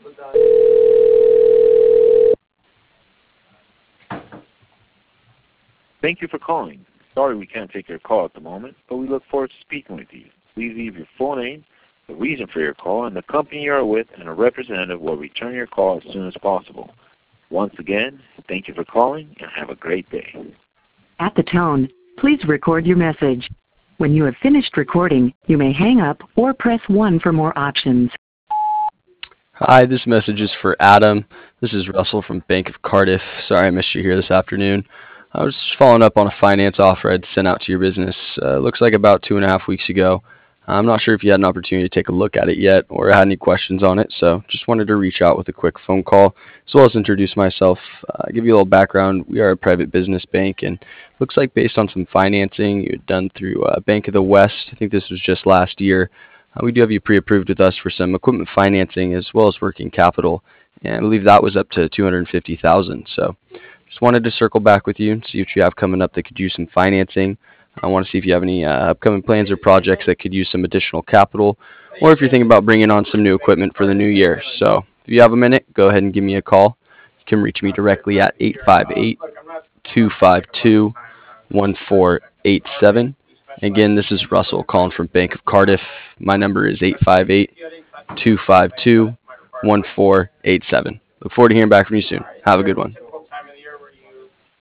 Thank you for calling. Sorry we can't take your call at the moment, but we look forward to speaking with you. Please leave your full name, the reason for your call, and the company you are with, and a representative will return your call as soon as possible. Once again, thank you for calling, and have a great day. At the tone, please record your message. When you have finished recording, you may hang up or press 1 for more options. Hi, this message is for Adam. This is Russell from Bank of Cardiff. Sorry I missed you here this afternoon. I was just following up on a finance offer I'd sent out to your business. Looks like about 2.5 weeks ago. I'm not sure if you had an opportunity to take a look at it yet or had any questions on it, so just wanted to reach out with a quick phone call as well as introduce myself, give you a little background. We are a private business bank, and looks like based on some financing you had done through Bank of the West, I think this was just last year, we do have you pre-approved with us for some equipment financing as well as working capital, and I believe that was up to $250,000. So just wanted to circle back with you and see what you have coming up that could use some financing. I want to see if you have any upcoming plans or projects that could use some additional capital, or if you're thinking about bringing on some new equipment for the new year. So if you have a minute, go ahead and give me a call. You can reach me directly at 858-252-1487. Again, this is Russell calling from Bank of Cardiff. My number is 858-252-1487. Look forward to hearing back from you soon. Have a good one.